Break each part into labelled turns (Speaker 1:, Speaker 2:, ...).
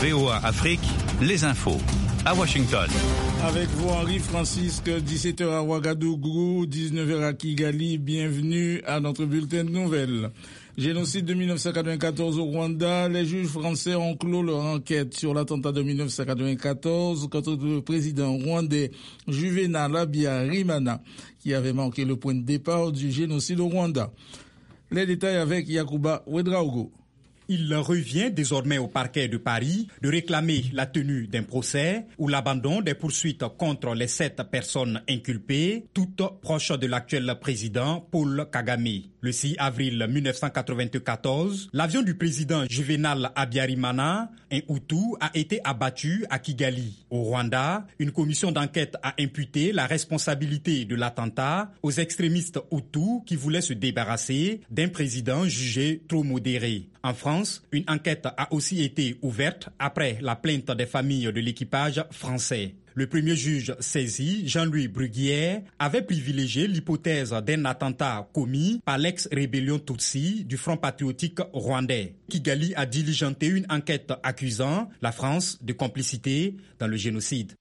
Speaker 1: VOA Afrique, les infos. À Washington.
Speaker 2: Avec vous, Henri Francisque, 17h à Ouagadougou, 19h à Kigali. Bienvenue à notre bulletin de nouvelles. Génocide de 1994 au Rwanda, les juges français ont clos leur enquête sur l'attentat de 1994 contre le président rwandais Juvenal Habyarimana, qui avait marqué le point de départ du génocide au Rwanda. Les détails avec Yacouba Ouedraogo.
Speaker 3: Il revient désormais au parquet de Paris de réclamer la tenue d'un procès ou l'abandon des poursuites contre les 7 personnes inculpées, toutes proches de l'actuel président Paul Kagame. Le 6 avril 1994, l'avion du président Juvenal Habyarimana, un Hutu, a été abattu à Kigali. Au Rwanda, une commission d'enquête a imputé la responsabilité de l'attentat aux extrémistes Hutus qui voulaient se débarrasser d'un président jugé trop modéré. En France, une enquête a aussi été ouverte après la plainte des familles de l'équipage français. Le premier juge saisi, Jean-Louis Bruguière, avait privilégié l'hypothèse d'un attentat commis par l'ex-rébellion Tutsi du Front patriotique rwandais. Kigali a diligenté une enquête accusant la France de complicité dans le génocide.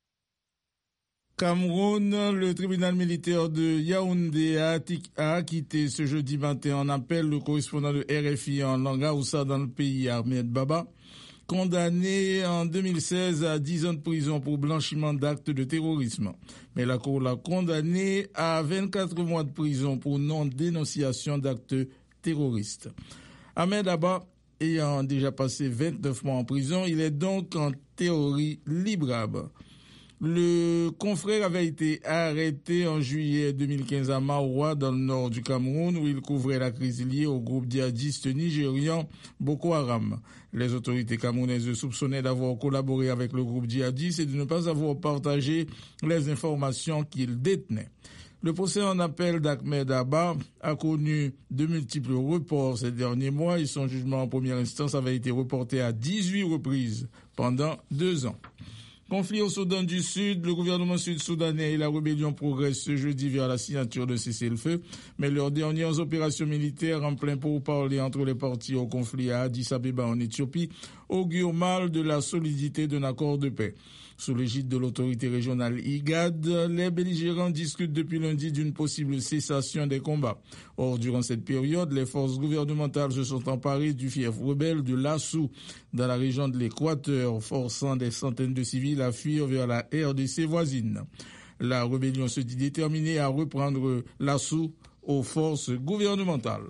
Speaker 2: Cameroun, le tribunal militaire de Yaoundé a acquitté ce jeudi matin en appel le correspondant de RFI en langue Hausa dans le pays, Ahmed Baba, condamné en 2016 à 10 ans de prison pour blanchiment d'actes de terrorisme. Mais la Cour l'a condamné à 24 mois de prison pour non-dénonciation d'actes terroristes. Ahmed Baba ayant déjà passé 29 mois en prison, il est donc en théorie librable. Le confrère avait été arrêté en juillet 2015 à Maroua, dans le nord du Cameroun, où il couvrait la crise liée au groupe djihadiste nigérian Boko Haram. Les autorités camerounaises le soupçonnaient d'avoir collaboré avec le groupe djihadiste et de ne pas avoir partagé les informations qu'il détenait. Le procès en appel d'Ahmed Abba a connu de multiples reports ces derniers mois et son jugement en première instance avait été reporté à 18 reprises pendant 2 ans. Conflit au Soudan du Sud, le gouvernement sud-soudanais et la rébellion progressent ce jeudi vers la signature de cessez-le-feu, mais leurs dernières opérations militaires en plein pourparlers entre les parties au conflit à Addis Abeba en Éthiopie augurent mal de la solidité d'un accord de paix. Sous l'égide de l'autorité régionale IGAD, les belligérants discutent depuis lundi d'une possible cessation des combats. Or, durant cette période, les forces gouvernementales se sont emparées du fief rebelle de Lassou dans la région de l'Équateur, forçant des centaines de civils à fuir vers la RDC voisine. La rébellion se dit déterminée à reprendre Lassou aux forces gouvernementales.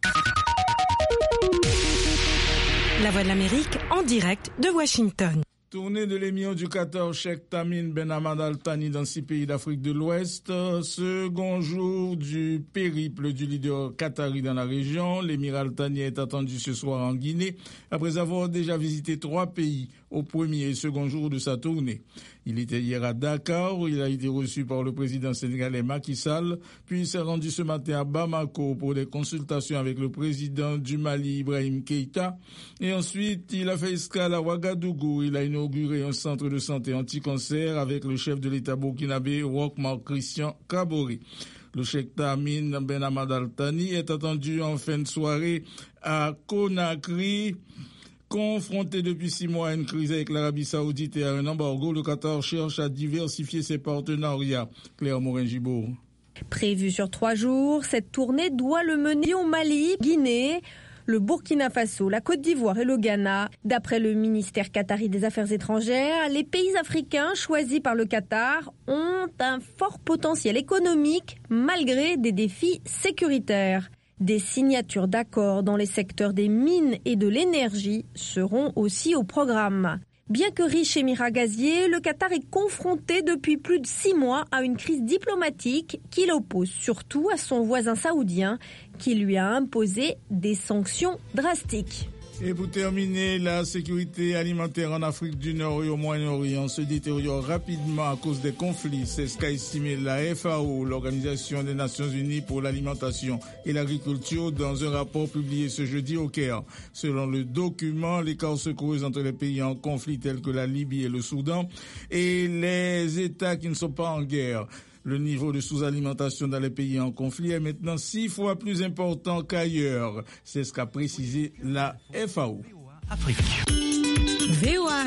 Speaker 4: La Voix de l'Amérique en direct de Washington.
Speaker 2: Tournée de l'émir du Qatar, Cheikh Tamim Ben Hamad Al Thani dans 6 pays d'Afrique de l'Ouest. Second jour du périple du leader qatari dans la région. L'émir Al Thani est attendu ce soir en Guinée, après avoir déjà visité 3 pays au premier et second jour de sa tournée. Il était hier à Dakar, où il a été reçu par le président sénégalais Macky Sall, puis il s'est rendu ce matin à Bamako pour des consultations avec le président du Mali, Ibrahim Keïta. Et ensuite, il a fait escale à Ouagadougou. Il a inauguré un centre de santé anti-cancer avec le chef de l'État burkinabé, Roch Marc Christian Kabore. Le Cheikh Tamim Ben Hamad Al Thani est attendu en fin de soirée à Conakry. Confronté depuis 6 mois à une crise avec l'Arabie Saoudite et à un embargo, le Qatar cherche à diversifier ses partenariats. Claire Morin-Gibault.
Speaker 5: Prévue sur 3 jours, cette tournée doit le mener au Mali, Guinée, le Burkina Faso, la Côte d'Ivoire et le Ghana. D'après le ministère qatari des Affaires étrangères, les pays africains choisis par le Qatar ont un fort potentiel économique malgré des défis sécuritaires. Des signatures d'accords dans les secteurs des mines et de l'énergie seront aussi au programme. Bien que riche émirat gazier, le Qatar est confronté depuis plus de 6 mois à une crise diplomatique qui l'oppose surtout à son voisin saoudien qui lui a imposé des sanctions drastiques.
Speaker 2: Et pour terminer, la sécurité alimentaire en Afrique du Nord et au Moyen-Orient se détériore rapidement à cause des conflits. C'est ce qu'a estimé la FAO, l'Organisation des Nations Unies pour l'alimentation et l'agriculture, dans un rapport publié ce jeudi au Caire. Selon le document, l'écart se creuse entre les pays en conflit tels que la Libye et le Soudan et les États qui ne sont pas en guerre. Le niveau de sous-alimentation dans les pays en conflit est maintenant 6 fois plus important qu'ailleurs. C'est ce qu'a précisé la FAO.
Speaker 1: Afrique.
Speaker 4: VOA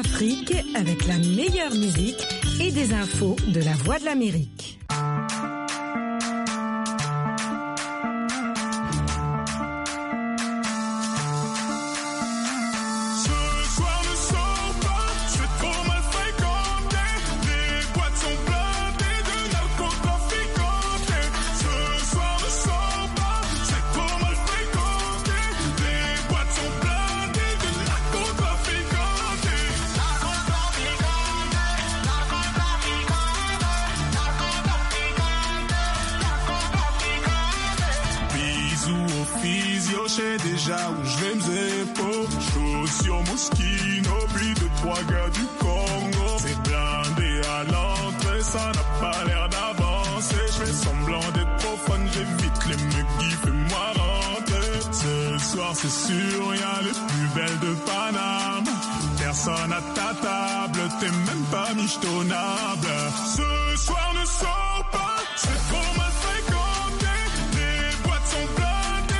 Speaker 4: Afrique avec la meilleure musique et des infos de la Voix de l'Amérique.
Speaker 6: Déjà où je vais m'zépo, chaussures Moschino, puis 2-3 gars du Congo. C'est blindé à l'entrée, ça n'a pas l'air d'avancer. Je fais semblant d'être profane, j'évite les mecs qui font-moi rentrer. Ce soir c'est sûr, y'a les plus belles de Paname. Personne à ta table, t'es même pas michetonnable. Ce soir ne sors pas, c'est trop mal fréquenté. Les boîtes sont blindées.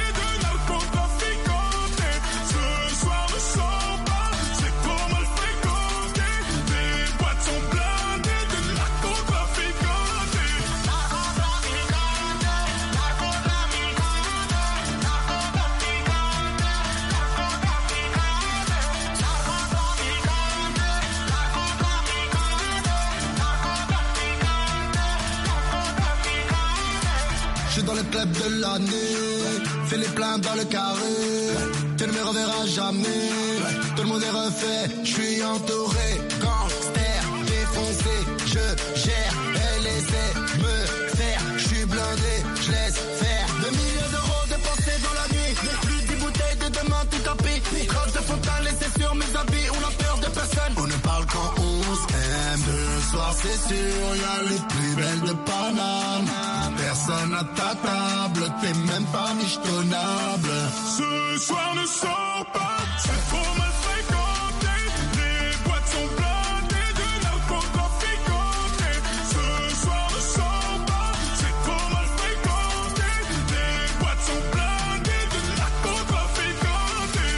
Speaker 7: Dans le club de l'année, fais les pleins dans le carré, tu ne me reverras jamais, tout le monde est refait, je suis entouré, gangster, défoncé, je gère, elle essaie de me faire, je suis blindé, je laisse faire, 2 millions d'euros dépensés dans la nuit, plus 10 bouteilles de demain tout tapis, traces de fontaine laissées sur mes habits, on a peur de personne, on ne parle quand on s'aime, ce soir c'est sûr, y'a les plus belles de Paname. Personne à ta table, t'es même pas michetonnable.
Speaker 6: Ce soir ne sors pas, c'est trop mal fréquenté. Les boîtes sont blindées de narcotrafiquantés. Ce soir ne sors pas, c'est trop mal fréquenté. Les boîtes sont blindées de narcotrafiquantés.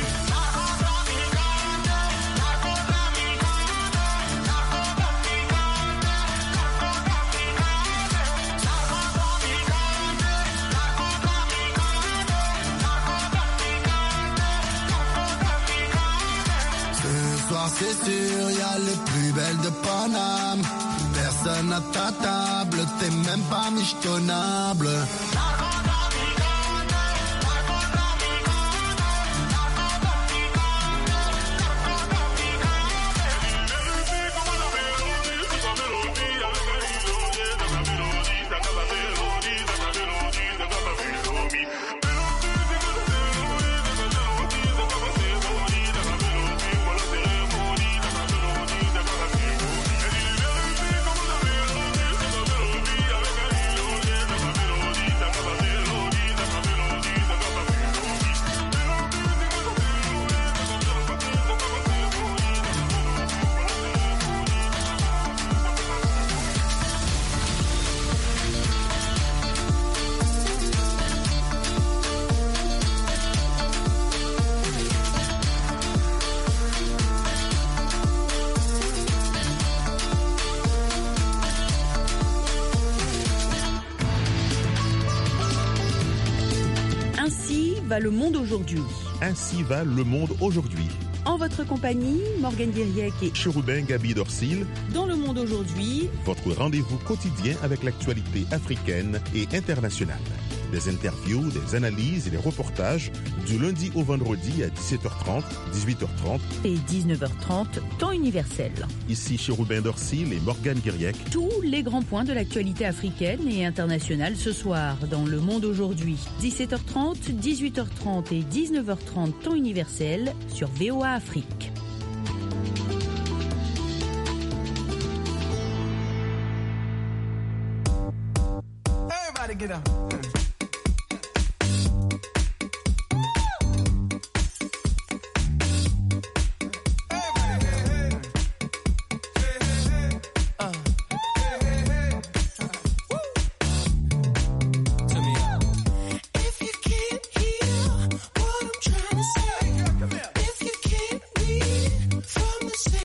Speaker 7: C'est sûr, y'a les plus belles de Paname. Personne à ta table, t'es même pas michetonnable.
Speaker 8: va le monde aujourd'hui.
Speaker 9: Ainsi va le monde aujourd'hui.
Speaker 8: En votre compagnie, Morgane Guiriec et
Speaker 9: Chérubin Gabi Dorsil.
Speaker 8: Dans le monde aujourd'hui,
Speaker 9: votre rendez-vous quotidien avec l'actualité africaine et internationale. Des interviews, des analyses et des reportages du lundi au vendredi à 17h30, 18h30
Speaker 8: et 19h30, temps universel.
Speaker 9: Ici Chérubin Dorsil et Morgane Guiriec.
Speaker 8: Tous les grands points de l'actualité africaine et internationale ce soir dans le monde aujourd'hui. 17h30, 18h30 et 19h30, temps universel sur VOA Afrique.
Speaker 10: Everybody get up.